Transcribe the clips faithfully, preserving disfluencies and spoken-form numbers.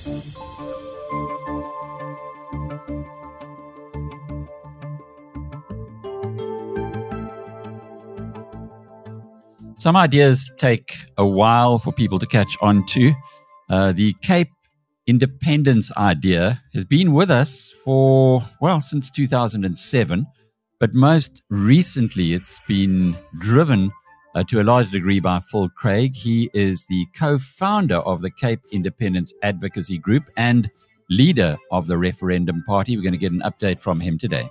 Some ideas take a while for people to catch on to. Uh, the Cape independence idea has been with us for, well, since two thousand seven, but most recently it's been driven uh, to a large degree by Phil Craig. He is the co-founder of the Cape Independence Advocacy Group and leader of the Referendum Party. We're going to get an update from him today.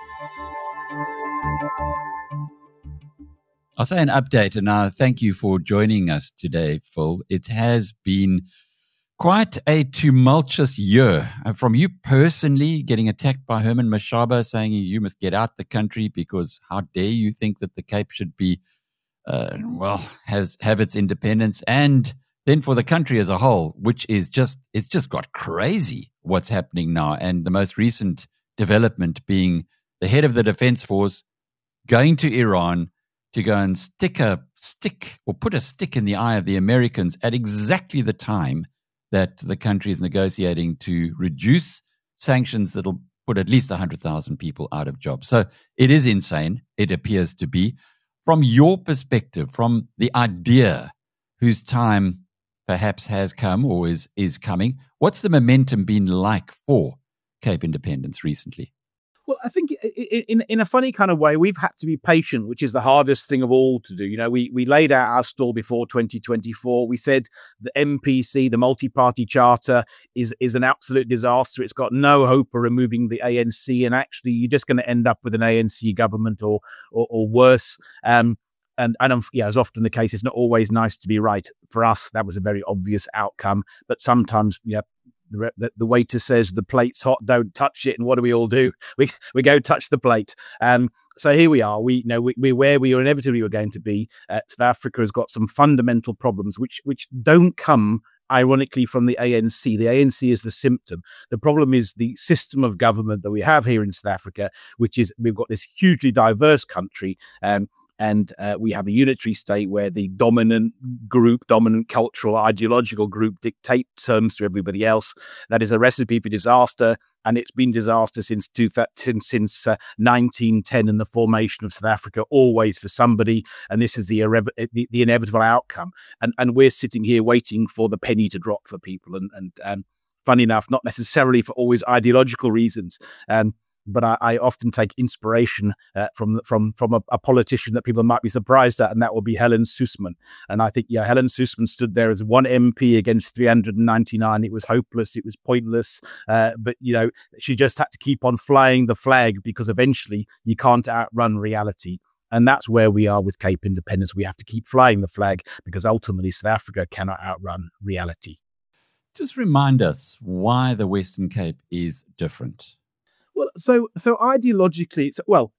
I'll say an update, and uh, thank you for joining us today, Phil. It has been quite a tumultuous year. Uh, from you personally getting attacked by Herman Mashaba saying you must get out the country because how dare you think that the Cape should be, uh, well, has have its independence, and then for the country as a whole, which is just, it's just got crazy what's happening now. And the most recent development being the head of the Defense Force going to Iran to go and stick a stick or put a stick in the eye of the Americans at exactly the time that the country is negotiating to reduce sanctions that'll put at least one hundred thousand people out of jobs. So it is insane, it appears to be. From your perspective, from the idea whose time perhaps has come or is, is coming, what's the momentum been like for Cape Independence recently? Well, I think in in a funny kind of way, we've had to be patient, which is the hardest thing of all to do. You know, we we laid out our stall before twenty twenty-four. We said the M P C, the multi-party charter, is is an absolute disaster. It's got no hope of removing the A N C, and actually, you're just going to end up with an A N C government or or, or worse. Um, and and um, yeah, as often the case, it's not always nice to be right. For us, that was a very obvious outcome, but sometimes, yeah. The, the, the waiter says the plate's hot, don't touch it. And what do we all do? We we go touch the plate. Um, so here we are. We you know we, we're where we inevitably were going to be. Uh, South Africa has got some fundamental problems which which don't come ironically from the A N C. The A N C is the symptom. The problem is the system of government that we have here in South Africa, which is we've got this hugely diverse country. Um, And uh, we have a unitary state where the dominant group, dominant cultural, ideological group dictate terms to everybody else. That is a recipe for disaster, and it's been disaster since two, since, since uh, nineteen ten and the formation of South Africa, always for somebody, and this is the, irre- the, the inevitable outcome. And and we're sitting here waiting for the penny to drop for people, and, and um, funny enough, not necessarily for always ideological reasons. Um, But I, I often take inspiration uh, from from from a, a politician that people might be surprised at, and that will be Helen Suzman. And I think, yeah, Helen Suzman stood there as one M P against three hundred ninety-nine. It was hopeless. It was pointless. Uh, but, you know, she just had to keep on flying the flag because eventually you can't outrun reality. And that's where we are with Cape Independence. We have to keep flying the flag because ultimately South Africa cannot outrun reality. Just remind us why the Western Cape is different. Well, so so ideologically, it's well,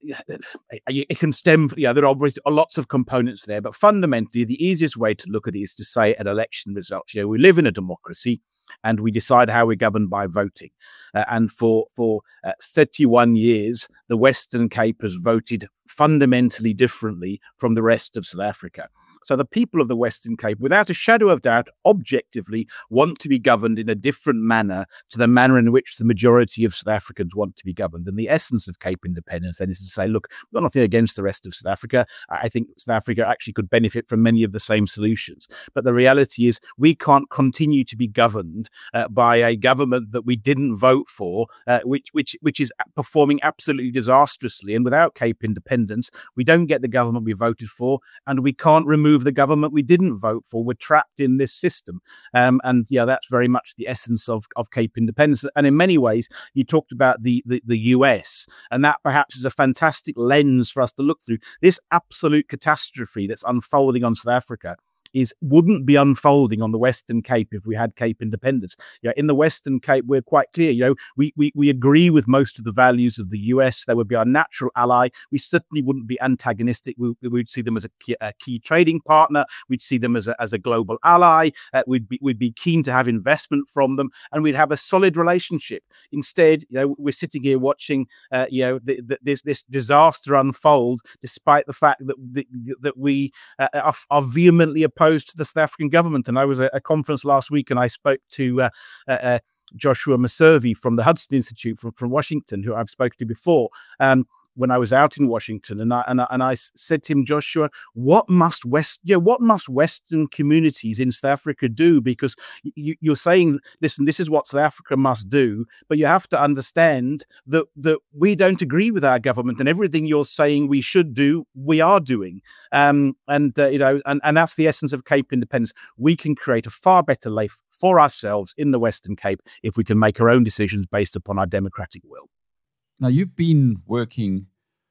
it can stem. Yeah, there are obviously lots of components there, but fundamentally, the easiest way to look at it is to say at election results. You know, we live in a democracy, and we decide how we're governed by voting. Uh, and for for uh, thirty-one years, the Western Cape has voted fundamentally differently from the rest of South Africa. So the people of the Western Cape, without a shadow of doubt, objectively want to be governed in a different manner to the manner in which the majority of South Africans want to be governed. And the essence of Cape Independence then is to say, look, we've got nothing against the rest of South Africa. I think South Africa actually could benefit from many of the same solutions. But the reality is we can't continue to be governed uh, by a government that we didn't vote for, uh, which, which, which is performing absolutely disastrously. And without Cape Independence, we don't get the government we voted for, and we can't remove the government we didn't vote for. We're trapped in this system. Um, and yeah, that's very much the essence of, of Cape Independence. And in many ways, you talked about the, the, the U S, and that perhaps is a fantastic lens for us to look through. This absolute catastrophe that's unfolding on South Africa is wouldn't be unfolding on the Western Cape if we had Cape Independence. You know, in the Western Cape, we're quite clear. You know, we we we agree with most of the values of the U S. They would be our natural ally. We certainly wouldn't be antagonistic. We, we'd see them as a key, a key trading partner. We'd see them as a as a global ally. Uh, we'd be we'd be keen to have investment from them, and we'd have a solid relationship. Instead, you know, we're sitting here watching, uh, you know, the, the, this this disaster unfold, despite the fact that the, that we uh, are, are vehemently opposed opposed to the South African government. And I was at a conference last week and I spoke to uh, uh, Joshua Maservi from the Hudson Institute from, from Washington, who I've spoken to before. Um, when I was out in Washington, and I, and I, and I said to him, Joshua, what must West, you know, what must Western communities in South Africa do? Because you, you're saying, listen, this is what South Africa must do, but you have to understand that that we don't agree with our government, and everything you're saying we should do, we are doing. Um, and uh, you know, and, and that's the essence of Cape independence. We can create a far better life for ourselves in the Western Cape if we can make our own decisions based upon our democratic will. Now, you've been working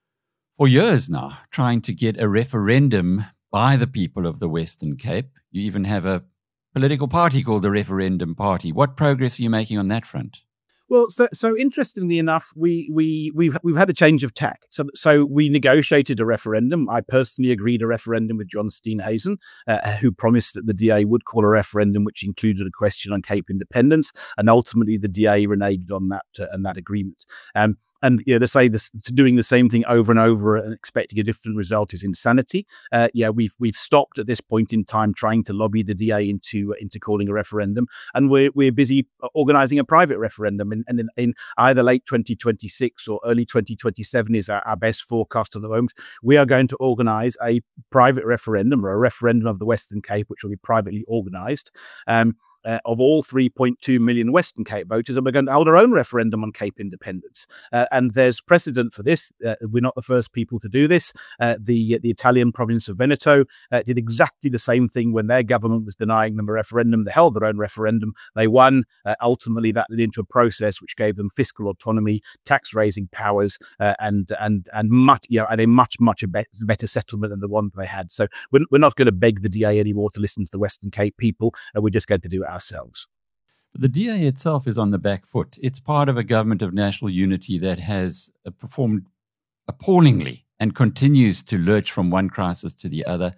for years now, trying to get a referendum by the people of the Western Cape. You even have a political party called the Referendum Party. What progress are you making on that front? Well, so so interestingly enough, we we we've we've had a change of tack. So so we negotiated a referendum. I personally agreed a referendum with John Steenhuisen, uh, who promised that the D A would call a referendum which included a question on Cape independence, and ultimately the D A reneged on that uh, and that agreement. Um, And you know, they say this, doing the same thing over and over and expecting a different result is insanity. Uh, yeah, we've we've stopped at this point in time trying to lobby the D A into into calling a referendum, and we're we're busy organising a private referendum. And, and in, in either late twenty twenty-six or early twenty twenty-seven is our, our best forecast at the moment. We are going to organise a private referendum, or a referendum of the Western Cape, which will be privately organised. Um, Uh, of all three point two million Western Cape voters, and we're going to hold our own referendum on Cape independence. Uh, and there's precedent for this. Uh, we're not the first people to do this. Uh, the the Italian province of Veneto uh, did exactly the same thing when their government was denying them a referendum. They held their own referendum. They won. Uh, ultimately, that led into a process which gave them fiscal autonomy, tax raising powers, uh, and and and much you know, and a much much a better, better settlement than the one they had. So we're, we're not going to beg the D A anymore to listen to the Western Cape people. Uh, we're just going to do it ourselves. The D A itself is on the back foot. It's part of a government of national unity that has uh, performed appallingly and continues to lurch from one crisis to the other.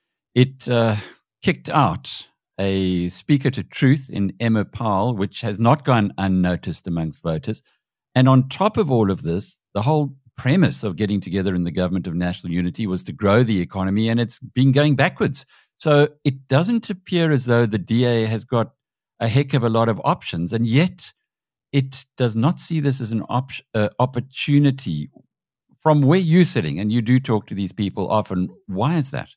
It uh, kicked out a speaker to truth in Emma Powell, which has not gone unnoticed amongst voters. And on top of all of this, the whole premise of getting together in the government of national unity was to grow the economy, and it's been going backwards. So it doesn't appear as though the D A has got a heck of a lot of options, and yet it does not see this as an op- uh, opportunity. From where you're sitting, and you do talk to these people often, why is that?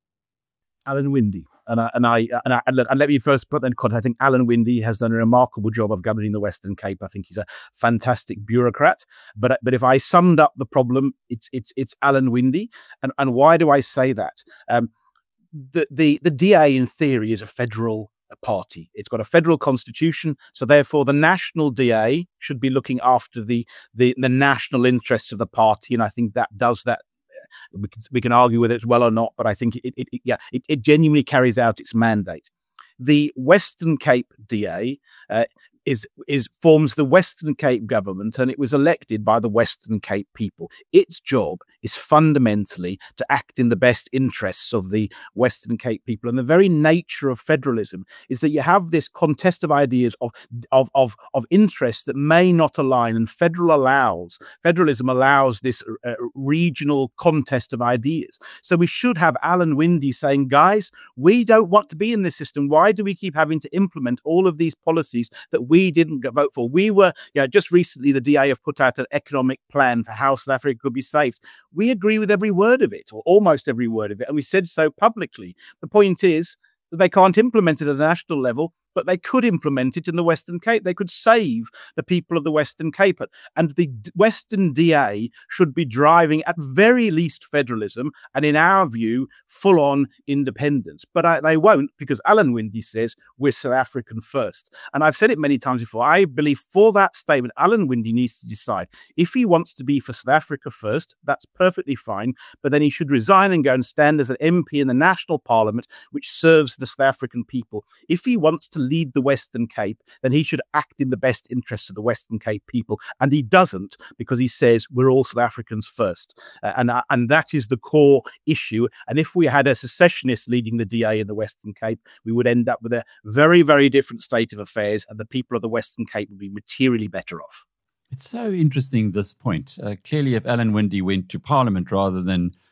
Alan Winde. And I, and I, and I, and let me first put that in context. I think Alan Winde has done a remarkable job of governing the Western Cape. I think he's a fantastic bureaucrat. But, but if I summed up the problem, it's, it's, it's Alan Winde. And, and why do I say that? Um, the, the, the D A in theory is a federal party. It's got a federal constitution, so therefore the national D A should be looking after the the, the national interests of the party, and I think that does that. We can we can argue whether it's well or not, but I think it, it, it yeah it, it genuinely carries out its mandate. The Western Cape D A uh, is is forms the Western Cape government, and it was elected by the Western Cape people. Its job is fundamentally to act in the best interests of the Western Cape people. And the very nature of federalism is that you have this contest of ideas of of of, of interests that may not align, and federal allows federalism allows this uh, regional contest of ideas. So we should have Alan Winde saying, guys, we don't want to be in this system. Why do we keep having to implement all of these policies that we didn't vote for? We were, you know, just recently the D A have put out an economic plan for how South Africa could be saved. We agree with every word of it, or almost every word of it, and we said so publicly. The point is that they can't implement it at a national level, but they could implement it in the Western Cape. They could save the people of the Western Cape. And the Western D A should be driving, at very least, federalism, and in our view, full-on independence. But I, they won't, because Alan Winde says we're South African first. And I've said it many times before. I believe for that statement, Alan Winde needs to decide if he wants to be for South Africa first. That's perfectly fine. But then he should resign and go and stand as an M P in the National Parliament, which serves the South African people. If he wants to lead the Western Cape, then he should act in the best interests of the Western Cape people. And he doesn't, because he says we're all South Africans first. Uh, and, uh, and that is the core issue. And if we had a secessionist leading the D A in the Western Cape, we would end up with a very, very different state of affairs, and the people of the Western Cape would be materially better off. It's so interesting, this point. Uh, clearly, if Alan Winde went to Parliament rather than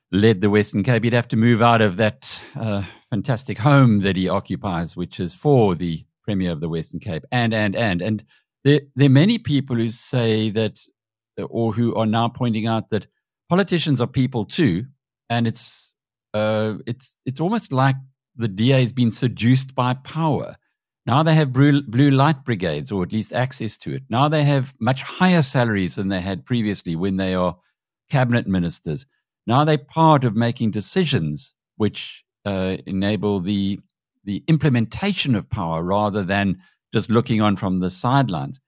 led the Western Cape, he'd have to move out of that uh, fantastic home that he occupies, which is for the Premier of the Western Cape. And, and, and, and there, there are many people who say that, or who are now pointing out that politicians are people too. And it's, uh, it's, it's almost like the D A has been seduced by power. Now they have blue, blue light brigades, or at least access to it. Now they have much higher salaries than they had previously when they are cabinet ministers. Now they're part of making decisions which uh, enable the the implementation of power rather than just looking on from the sidelines.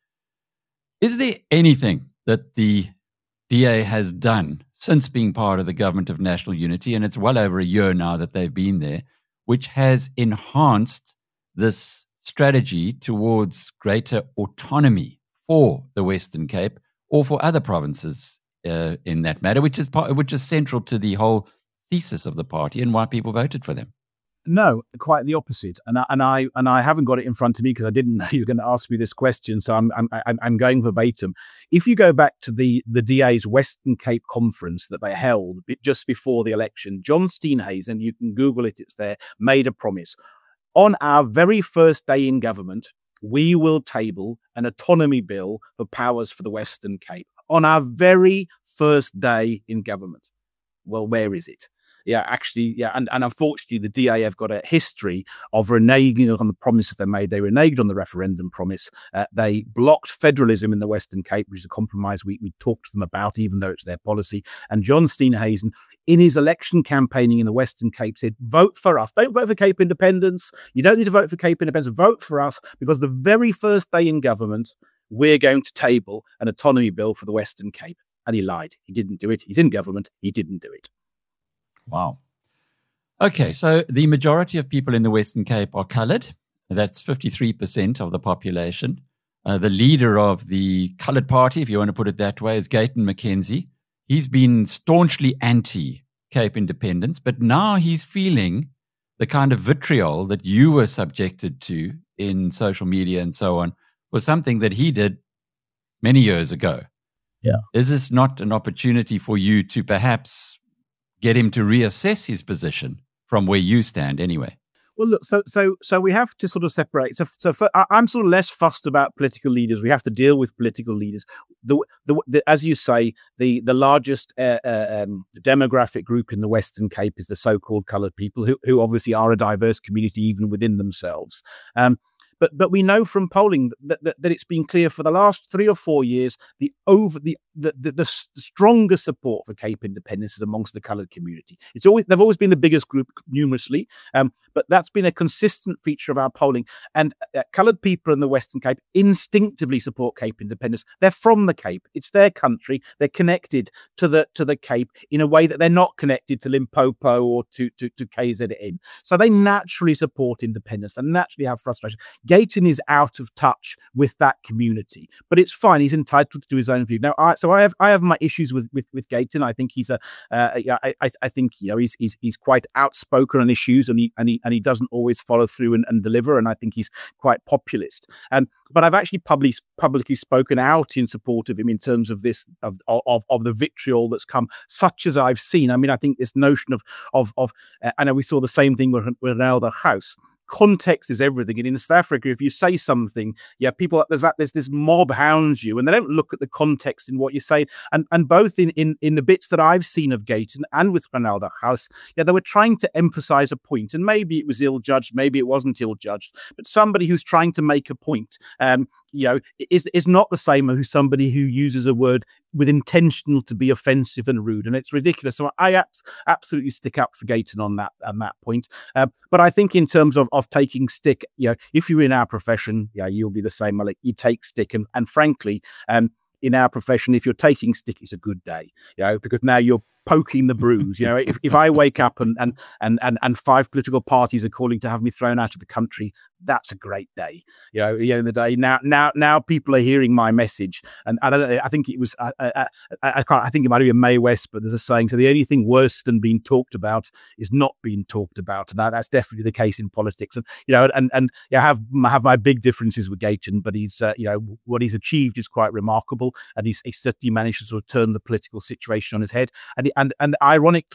Is there anything that the D A has done since being part of the Government of National Unity, and it's well over a year now that they've been there, which has enhanced this strategy towards greater autonomy for the Western Cape or for other provinces uh, in that matter, which is part, which is central to the whole thesis of the party and why people voted for them? No, quite the opposite. And I, and I and I haven't got it in front of me because I didn't know you were going to ask me this question. So I'm I'm I'm going verbatim. If you go back to the the D A's Western Cape conference that they held just before the election, John Steenhuisen, you can Google it, it's there, made a promise. On our very first day in government, we will table an autonomy bill for powers for the Western Cape. On our very first day in government. Well, where is it? Yeah, actually, yeah, and, and unfortunately, the D A have got a history of reneging on the promises they made. They reneged on the referendum promise. Uh, they blocked federalism in the Western Cape, which is a compromise we, we talked to them about, even though it's their policy. And John Steenhuisen, in his election campaigning in the Western Cape, said, vote for us. Don't vote for Cape independence. You don't need to vote for Cape independence. Vote for us, because the very first day in government, we're going to table an autonomy bill for the Western Cape. And he lied. He didn't do it. He's in government. He didn't do it. Wow. Okay, so the majority of people in the Western Cape are coloured. That's fifty-three percent of the population. Uh, the leader of the coloured party, if you want to put it that way, is Gayton McKenzie. He's been staunchly anti-Cape independence, but now he's feeling the kind of vitriol that you were subjected to in social media and so on was something that he did many years ago. Yeah. Is this not an opportunity for you to perhaps get him to reassess his position from where you stand anyway? Well, look, so so so we have to sort of separate. So, so for, I'm sort of less fussed about political leaders. We have to deal with political leaders. The, the, the as you say, the the largest uh, uh, um, demographic group in the Western Cape is the so-called coloured people, who who obviously are a diverse community even within themselves. Um, But but we know from polling that, that, that it's been clear for the last three or four years, the over the the, the, the strongest support for Cape independence is amongst the coloured community. It's always they've always been the biggest group numerously, um, but that's been a consistent feature of our polling. And uh, coloured people in the Western Cape instinctively support Cape independence. They're from the Cape; it's their country. They're connected to the to the Cape in a way that they're not connected to Limpopo or to to, to K Z N. So they naturally support independence. They naturally have frustration. Gayton is out of touch with that community, but it's fine. He's entitled to do his own view. Now, I, so I have I have my issues with with, with Gayton. I think he's a, uh, I, I I think you know he's he's he's quite outspoken on issues, and he and he and he doesn't always follow through and, and deliver. And I think he's quite populist. Um, but I've actually publicly publicly spoken out in support of him in terms of this of of of the vitriol that's come, such as I've seen. I mean, I think this notion of of of, uh, and we saw the same thing with with Renelde Gous. Context is everything. And in South Africa, if you say something, yeah, people there's that there's this mob hounds you, and they don't look at the context in what you're saying. And and both in in, in the bits that I've seen of Gayton and with Renelde Gous, yeah, they were trying to emphasize a point, and maybe it was ill judged, maybe it wasn't ill judged, but somebody who's trying to make a point, um, you know, is is not the same as somebody who uses a word with intentional to be offensive and rude, and it's ridiculous. So I abs- absolutely stick up for Gayton on that on that point. Uh, but I think in terms of, of taking stick, you know, if you're in our profession, yeah, you'll be the same. Like, you take stick, and and frankly, um, in our profession, if you're taking stick, it's a good day, you know, because now you're poking the bruise. You know, if, if I wake up and, and and and and five political parties are calling to have me thrown out of the country, that's a great day. You know, at the end of the day, now now now people are hearing my message, and I don't know. I think it was I I, I can't. I think it might have been Mae West, but there's a saying: so the only thing worse than being talked about is not being talked about. And that, that's definitely the case in politics. And you know, and and yeah, I have I have my big differences with Gayton, but he's uh, you know what he's achieved is quite remarkable, and he's he certainly managed to sort of turn the political situation on his head. And and and ironically,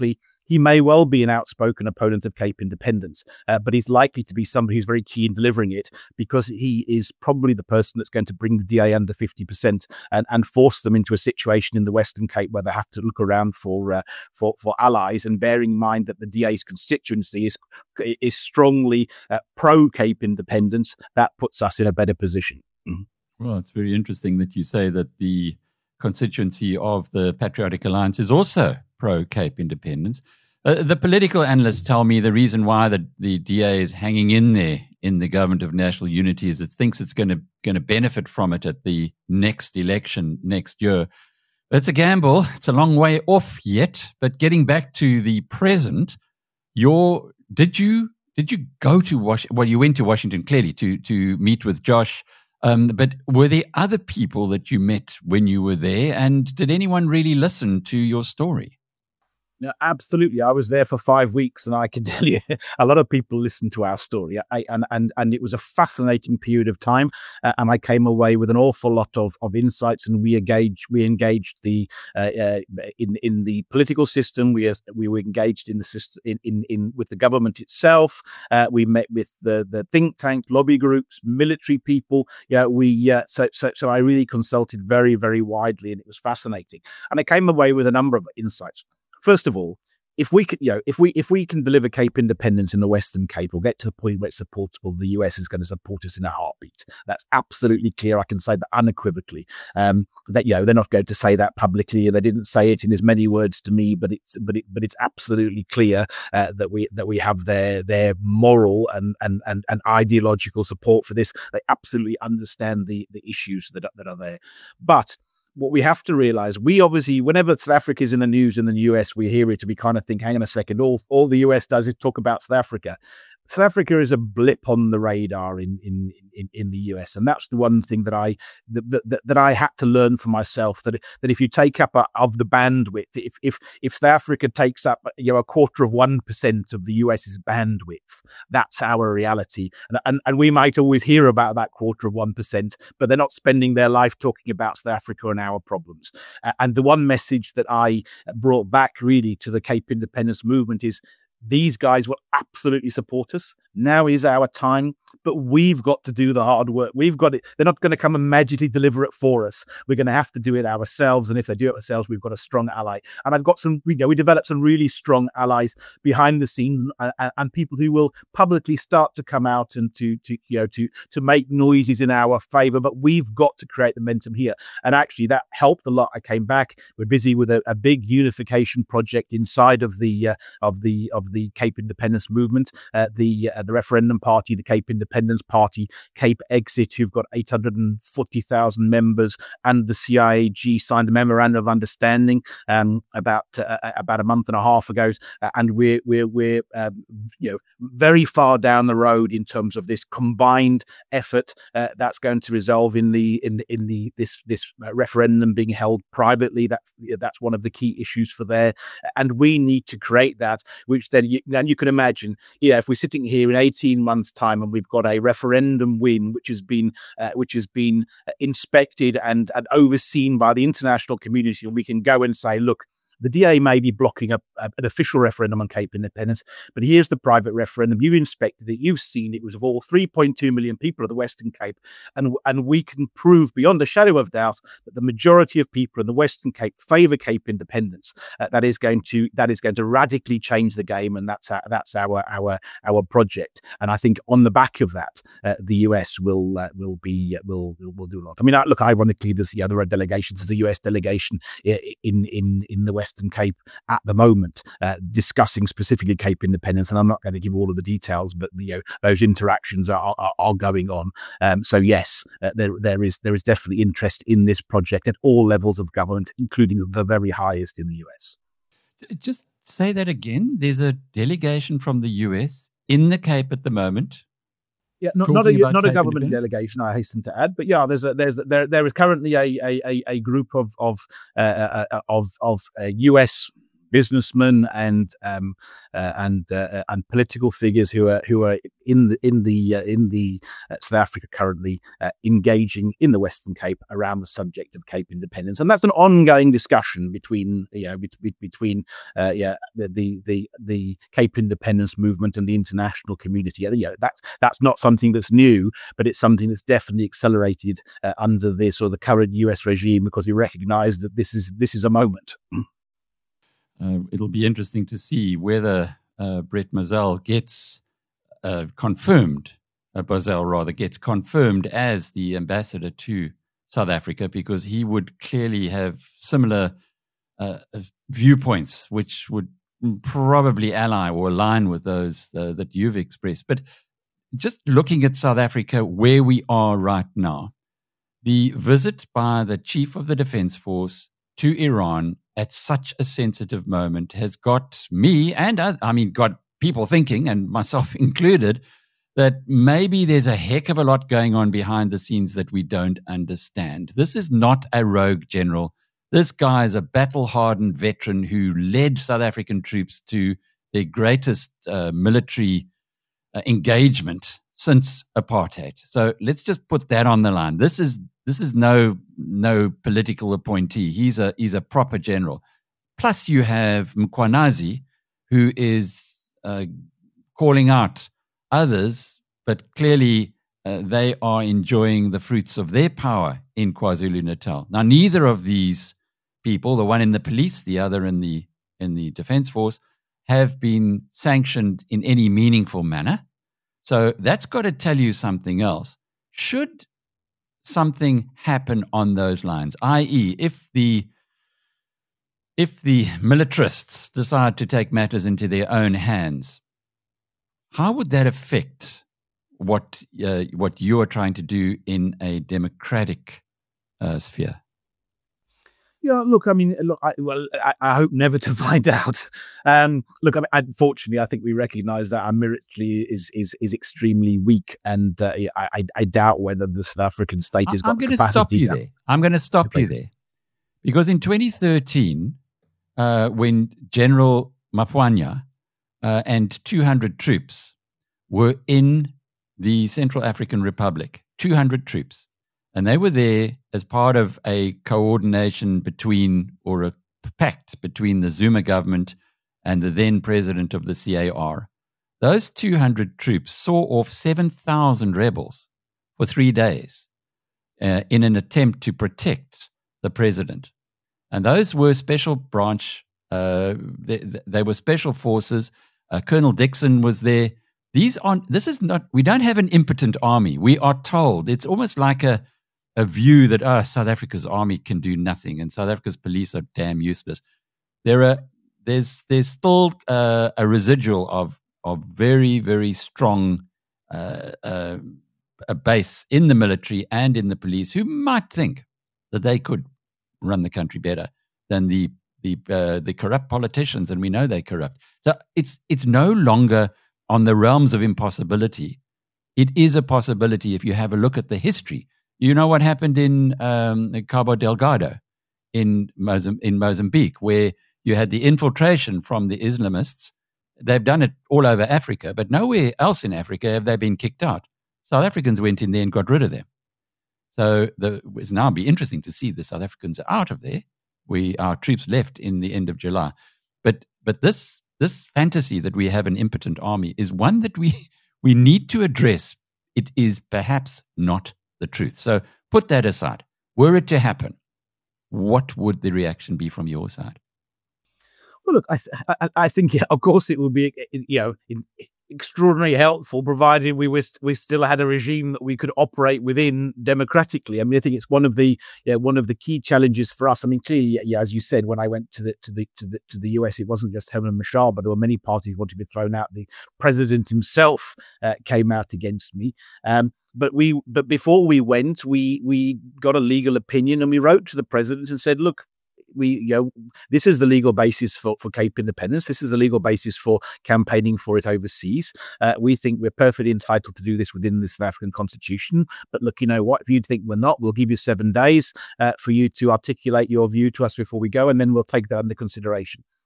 he may well be an outspoken opponent of Cape independence, uh, but he's likely to be somebody who's very key in delivering it, because he is probably the person that's going to bring the D A under fifty percent and, and force them into a situation in the Western Cape where they have to look around for uh, for for allies. And bearing in mind that the D A's constituency is is strongly uh, pro Cape independence, that puts us in a better position. Mm-hmm. Well, it's very interesting that you say that the constituency of the Patriotic Alliance is also pro-Cape independence. Uh, the political analysts tell me the reason why the, the D A is hanging in there in the government of national unity is it thinks it's going to going to benefit from it at the next election next year. It's a gamble. It's a long way off yet. But getting back to the present, your did you did you go to Washington? Well, you went to Washington clearly to to meet with Josh. Um, but were there other people that you met when you were there, and did anyone really listen to your story? No, absolutely. I was there for five weeks, and I can tell you, a lot of people listened to our story, I, and and and it was a fascinating period of time. Uh, and I came away with an awful lot of, of insights, and we engaged we engaged the uh, uh, in in the political system. We we were engaged in the system in in, in with the government itself. Uh, we met with the the think tank, lobby groups, military people. Yeah, we uh, so so so I really consulted very very widely, and it was fascinating. And I came away with a number of insights. First of all, if we can, you know, if we if we can deliver Cape independence in the Western Cape, or get to the point where it's supportable, the U S is going to support us in a heartbeat. That's absolutely clear. I can say that unequivocally. Um, that you know, they're not going to say that publicly. They didn't say it in as many words to me, but it's but it but it's absolutely clear uh, that we that we have their their moral and and and and ideological support for this. They absolutely understand the the issues that are, that are there, but what we have to realize, we obviously, whenever South Africa is in the news in the U S, we hear it and we kind of think, hang on a second, all, all the U S does is talk about South Africa. South Africa is a blip on the radar in in in, in the U S, and that's the one thing that I that, that, that I had to learn for myself. That that if you take up a, of the bandwidth, if if if South Africa takes up you know a quarter of one percent of the US's bandwidth, that's our reality. And and, and we might always hear about that quarter of one percent, but they're not spending their life talking about South Africa and our problems. Uh, and the one message that I brought back really to the Cape independence movement is, these guys will absolutely support us. Now is our time, but we've got to do the hard work. We've got it. They're not going to come and magically deliver it for us. We're going to have to do it ourselves. And if they do it ourselves, we've got a strong ally. And I've got some, you know, we developed some really strong allies behind the scenes, and, and people who will publicly start to come out and to, to, you know, to, to make noises in our favor. But we've got to create the momentum here. And actually that helped a lot. I came back. We're busy with a, a big unification project inside of the, uh, of the, of the Cape independence movement, uh, the, uh, the referendum party, the Cape Independence Party, Cape Exit, who've got eight hundred forty thousand members, and the C I A G signed a memorandum of understanding um, about uh, about a month and a half ago, uh, and we're we're we're um, you know very far down the road in terms of this combined effort uh, that's going to resolve in the in in the this this referendum being held privately. That's that's one of the key issues for there, and we need to create that. Which then you, and you can imagine, yeah, if we're sitting here in eighteen months' time and we've got a referendum win which has been uh, which has been inspected and, and overseen by the international community, and we can go and say, look, the D A may be blocking a, a, an official referendum on Cape independence, but here's the private referendum. You've inspected it. You've seen it was of all three point two million people of the Western Cape. And, and we can prove beyond a shadow of doubt that the majority of people in the Western Cape favour Cape independence. Uh, that is going to that is going to radically change the game. And that's our, that's our our our project. And I think on the back of that, uh, the U S will uh, will be uh, will, will will do a lot. I mean, look, ironically, there's the other delegations. There's a U S delegation in in in the West Western Cape at the moment, uh, discussing specifically Cape independence, and I'm not going to give all of the details, but you know those interactions are are, are going on. Um, so yes, uh, there there is there is definitely interest in this project at all levels of government, including the very highest in the U S. Just say that again. There's a delegation from the U S in the Cape at the moment. Yeah, not, not a not a government delegation, I hasten to add, but yeah, there's a, there's there there is currently a a, a, a group of of uh, uh, of of uh, U S businessmen and um, uh, and uh, and political figures who are who are in the in the uh, in the uh, South Africa currently uh, engaging in the Western Cape around the subject of Cape independence, and that's an ongoing discussion between you know be, be, between uh, yeah the, the the the Cape independence movement and the international community. You know, that's that's not something that's new, but it's something that's definitely accelerated uh, under this or the current U S regime, because we recognise that this is this is a moment. Uh, it'll be interesting to see whether uh, Brett Moselle gets uh, confirmed, uh, Boselle rather, gets confirmed as the ambassador to South Africa, because he would clearly have similar uh, viewpoints, which would probably ally or align with those uh, that you've expressed. But just looking at South Africa, where we are right now, the visit by the chief of the Defense Force to Iran at such a sensitive moment has got me and uh, I mean, got people thinking, and myself included, that maybe there's a heck of a lot going on behind the scenes that we don't understand. This is not a rogue general. This guy is a battle-hardened veteran who led South African troops to their greatest uh, military uh, engagement since apartheid. So let's just put that on the line. This is This is no no political appointee. He's a he's a proper general. Plus, you have Mkhwanazi, who is uh, calling out others, but clearly uh, they are enjoying the fruits of their power in KwaZulu-Natal. Now, neither of these people, the one in the police, the other in the in the Defence Force, have been sanctioned in any meaningful manner. So that's got to tell you something else. Should something happen on those lines, that is, if the if the militarists decide to take matters into their own hands, how would that affect what uh, what you are trying to do in a democratic uh, sphere? Yeah, look, I mean, look, I, well, I, I hope never to find out. Um, look, I mean, unfortunately, I think we recognise that our military is is is extremely weak, and uh, I, I doubt whether the South African state has got I'm the going to stop you to... there. I'm going to stop okay. you there, because in twenty thirteen, uh, when General Mafwanya uh, and two hundred troops were in the Central African Republic, two hundred troops. And they were there as part of a coordination between, or a pact between, the Zuma government and the then president of the C A R. Those two hundred troops saw off seven thousand rebels for three days uh, in an attempt to protect the president. And those were special branch, uh, they, they were special forces. Uh, Colonel Dixon was there. These aren't, this is not, we don't have an impotent army. We are told, it's almost like a, a view that, oh, South Africa's army can do nothing and South Africa's police are damn useless. There are, there's, there's still uh, a residual of, of very, very strong uh, uh, a base in the military and in the police who might think that they could run the country better than the the uh, the corrupt politicians, and we know they're corrupt. So it's it's no longer on the realms of impossibility. It is a possibility if you have a look at the history. You know what happened in um, Cabo Delgado in, Mozambique, in Mozambique, where you had the infiltration from the Islamists. They've done it all over Africa, but nowhere else in Africa have they been kicked out. South Africans went in there and got rid of them. So the, it's now be interesting to see the South Africans are out of there. We our troops left in the end of July. But but this this fantasy that we have an impotent army is one that we we need to address. It is perhaps not the truth. So put that aside. Were it to happen, what would the reaction be from your side? Well, look, I, th- I, I think, yeah, of course, it would be, you know, in, extraordinarily helpful, provided we was we still had a regime that we could operate within democratically. I mean, I think it's one of the yeah, one of the key challenges for us. I mean, clearly, yeah, as you said, when I went to the to the to the to the U S, it wasn't just Herman Mashaba, but there were many parties wanting to be thrown out. The president himself uh, came out against me. Um, But we, but before we went, we we got a legal opinion, and we wrote to the president and said, "Look, we, you know, this is the legal basis for, for Cape independence. This is the legal basis for campaigning for it overseas. Uh, we think we're perfectly entitled to do this within the South African Constitution. But look, you know what? If you think we're not, we'll give you seven days uh, for you to articulate your view to us before we go, and then we'll take that under consideration."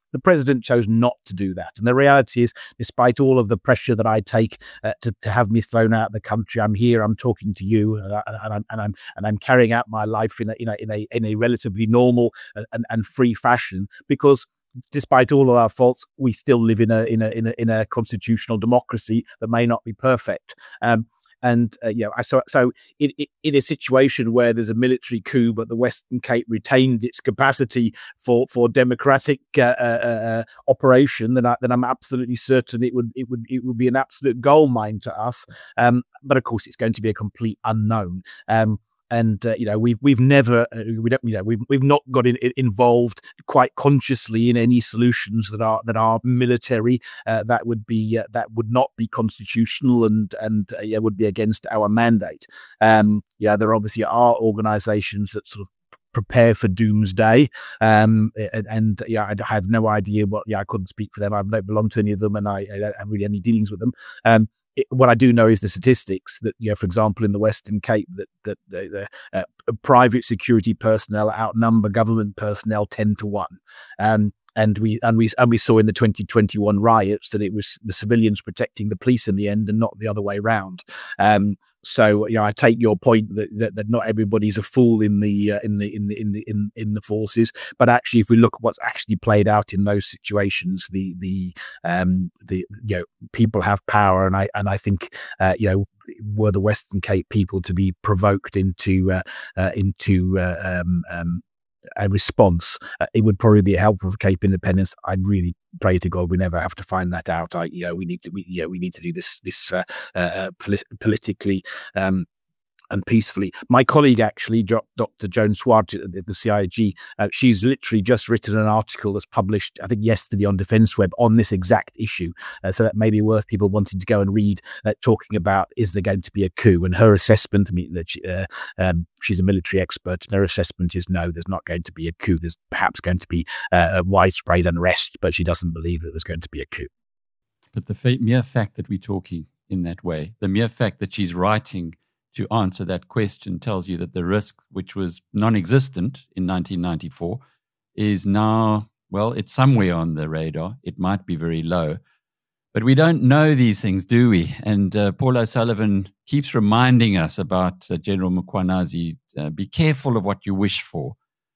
The president chose not to do that. And the reality is, despite all of the pressure that I take uh, to, to have me thrown out of the country, I'm here, I'm talking to you, and, I, and, I'm, and, I'm, and I'm carrying out my life in a, in a, in a, in a relatively normal and, and free fashion, because despite all of our faults, we still live in a in a in a, in a constitutional democracy that may not be perfect. Um, and uh, you know, so so in, in a situation where there's a military coup, but the Western Cape retained its capacity for for democratic uh, uh, uh, operation, then I, then I'm absolutely certain it would it would it would be an absolute goldmine to us. Um, but of course, it's going to be a complete unknown. Um, And uh, you know, we've we've never uh, we don't you know we've we've not got in, involved quite consciously in any solutions that are that are military. Uh, that would be uh, that would not be constitutional and and uh, yeah, would be against our mandate. Um, yeah, there obviously are organisations that sort of prepare for doomsday, um, and, and yeah, I have no idea what. Yeah, I couldn't speak for them. I don't belong to any of them, and I, I don't have really any dealings with them. Um, It, what I do know is the statistics that, you know, for example, in the Western Cape, that that the, the uh, private security personnel outnumber government personnel ten to one, um, and we and we and we saw in the twenty twenty-one riots that it was the civilians protecting the police in the end, and not the other way round. Um, so, you know, I take your point that, that, that not everybody's a fool in the uh, in the in the in the in, in the forces, but actually, if we look at what's actually played out in those situations, the the um the you know people have power, and I and I think uh, you know were the Western Cape people to be provoked into uh, uh, into uh, um, um, a response, uh, it would probably be helpful for Cape independence. I'd really pray to God we never have to find that out. I, you know, we need to, we, you know, we need to do this, this uh, uh, polit- politically um, and peacefully. My colleague, actually, Doctor Joan Swart at the C I G, uh, she's literally just written an article that's published, I think, yesterday on Defence Web on this exact issue. Uh, so that may be worth people wanting to go and read, uh, talking about, is there going to be a coup? And her assessment, I mean, that she, uh, um, she's a military expert, and her assessment is no, there's not going to be a coup. There's perhaps going to be uh, a widespread unrest, but she doesn't believe that there's going to be a coup. But the fa- mere fact that we're talking in that way, the mere fact that she's writing to answer that question tells you that the risk, which was non-existent in nineteen ninety-four, is now, well, it's somewhere on the radar. It might be very low, but we don't know these things, do we? And uh, Paul O'Sullivan keeps reminding us about uh, General Mkhwanazi, uh, be careful of what you wish for,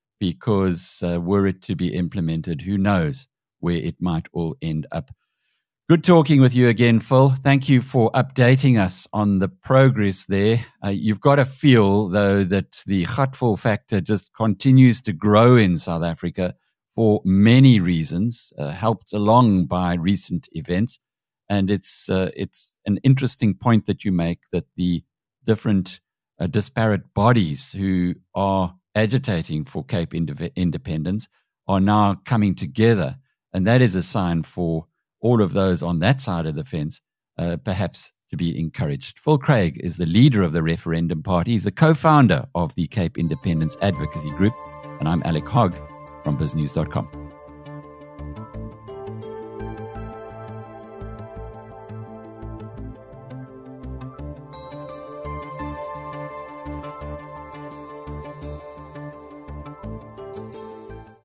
because uh, were it to be implemented, who knows where it might all end up. Good talking with you again, Phil. Thank you for updating us on the progress there. Uh, you've got to feel, though, that the Gatville factor just continues to grow in South Africa for many reasons, uh, helped along by recent events. And it's uh, it's an interesting point that you make, that the different uh, disparate bodies who are agitating for Cape ind- independence are now coming together. And that is a sign for all of those on that side of the fence, uh, perhaps to be encouraged. Phil Craig is the leader of the Referendum Party. He's the co-founder of the Cape Independence Advocacy Group. And I'm Alec Hogg from biz news dot com.